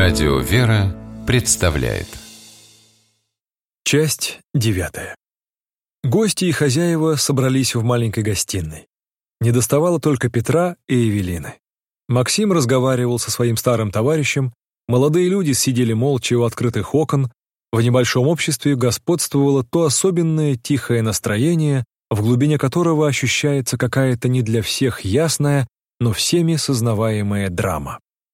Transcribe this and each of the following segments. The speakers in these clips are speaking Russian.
Радио «Вера» представляет. Часть 9. Гости и хозяева собрались в маленькой гостиной. Недоставало только Петра и Эвелины. Максим разговаривал со своим старым товарищем, молодые люди сидели молча у открытых окон, в небольшом обществе господствовало то особенное тихое настроение, в глубине которого ощущается какая-то не для всех ясная, но всеми сознаваемая драма.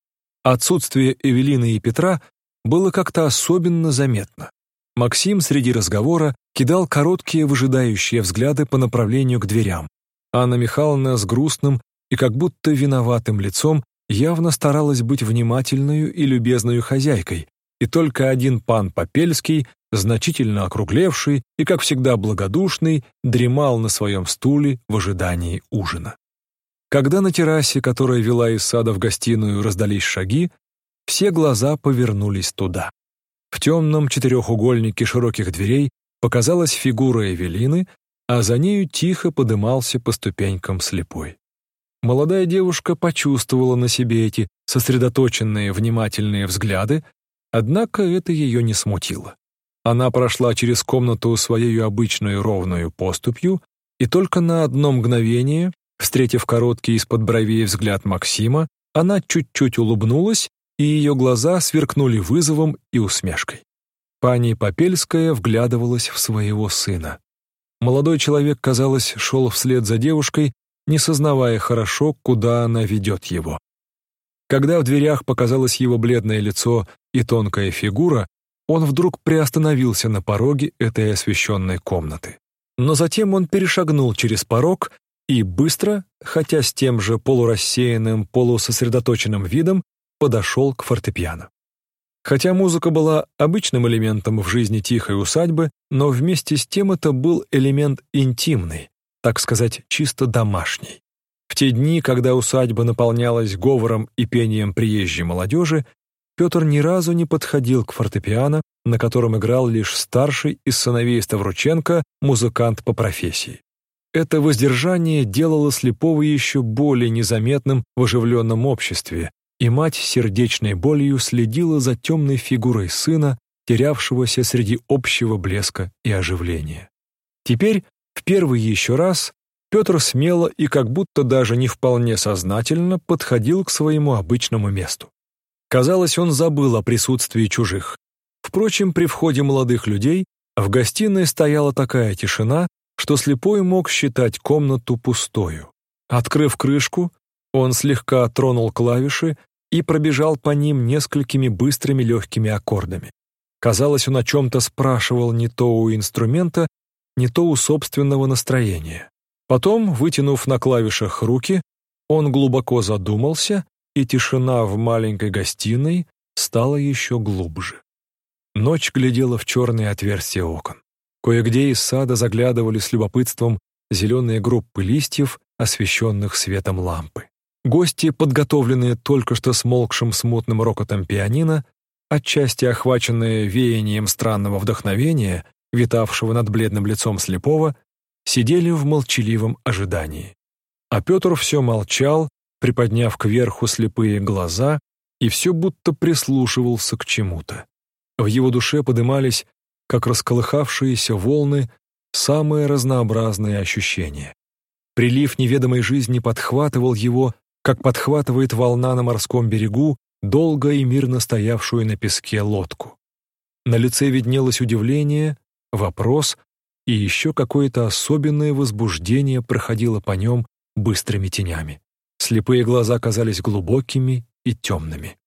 Отсутствие Эвелины и Петра было как-то особенно заметно. Максим среди разговора кидал короткие выжидающие взгляды по направлению к дверям. Анна Михайловна с грустным и как будто виноватым лицом явно старалась быть внимательной и любезной хозяйкой, и только один пан Попельский, значительно округлевший и, как всегда, благодушный, дремал на своем стуле в ожидании ужина. Когда на террасе, которая вела из сада в гостиную, раздались шаги, все глаза повернулись туда. В темном четырехугольнике широких дверей показалась фигура Эвелины, а за нею тихо подымался по ступенькам слепой. Молодая девушка почувствовала на себе эти сосредоточенные, внимательные взгляды, однако это ее не смутило. Она прошла через комнату своей обычной ровную поступью, и только на одно мгновение, встретив короткий из-под бровей взгляд Максима, она чуть-чуть улыбнулась, и ее глаза сверкнули вызовом и усмешкой. Пани Попельская вглядывалась в своего сына. Молодой человек, казалось, шел вслед за девушкой, не сознавая хорошо, куда она ведет его. Когда в дверях показалось его бледное лицо и тонкая фигура, он вдруг приостановился на пороге этой освещенной комнаты. Но затем он перешагнул через порог и быстро, хотя с тем же полурассеянным, полусосредоточенным видом, подошел к фортепиано. Хотя музыка была обычным элементом в жизни тихой усадьбы, но вместе с тем это был элемент интимный, так сказать, чисто домашний. В те дни, когда усадьба наполнялась говором и пением приезжей молодежи, Петр ни разу не подходил к фортепиано, на котором играл лишь старший из сыновей Ставрученко, музыкант по профессии. Это воздержание делало слепого еще более незаметным в оживленном обществе, и мать с сердечной болью следила за темной фигурой сына, терявшегося среди общего блеска и оживления. Теперь, в первый еще раз, Петр смело и как будто даже не вполне сознательно подходил к своему обычному месту. Казалось, он забыл о присутствии чужих. Впрочем, при входе молодых людей в гостиной стояла такая тишина, что слепой мог считать комнату пустою. Открыв крышку, он слегка тронул клавиши и пробежал по ним несколькими быстрыми легкими аккордами. Казалось, он о чем-то спрашивал не то у инструмента, не то у собственного настроения. Потом, вытянув на клавишах руки, он глубоко задумался, и тишина в маленькой гостиной стала еще глубже. Ночь глядела в черные отверстия окон. Кое-где из сада заглядывали с любопытством зеленые группы листьев, освещенных светом лампы. Гости, подготовленные только что смолкшим смутным рокотом пианино, отчасти охваченные веянием странного вдохновения, витавшего над бледным лицом слепого, сидели в молчаливом ожидании. А Петр все молчал, приподняв кверху слепые глаза, и все будто прислушивался к чему-то. В его душе подымались, как расколыхавшиеся волны, самые разнообразные ощущения. Прилив неведомой жизни подхватывал его, как подхватывает волна на морском берегу долго и мирно стоявшую на песке лодку. На лице виднелось удивление, вопрос, и еще какое-то особенное возбуждение проходило по нем быстрыми тенями. Слепые глаза казались глубокими и темными.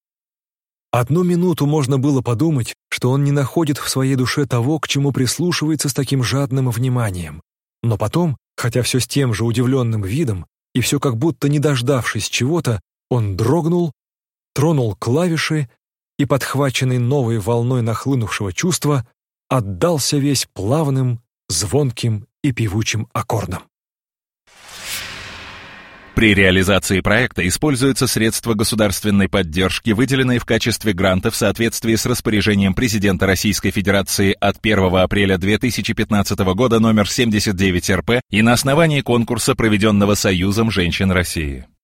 Одну минуту можно было подумать, что он не находит в своей душе того, к чему прислушивается с таким жадным вниманием. Но потом, хотя все с тем же удивленным видом, и все как будто не дождавшись чего-то, он дрогнул, тронул клавиши и, подхваченный новой волной нахлынувшего чувства, отдался весь плавным, звонким и певучим аккордам. При реализации проекта используются средства государственной поддержки, выделенные в качестве гранта в соответствии с распоряжением президента Российской Федерации от 1 апреля 2015 года номер 79 РП и на основании конкурса, проведенного Союзом женщин России.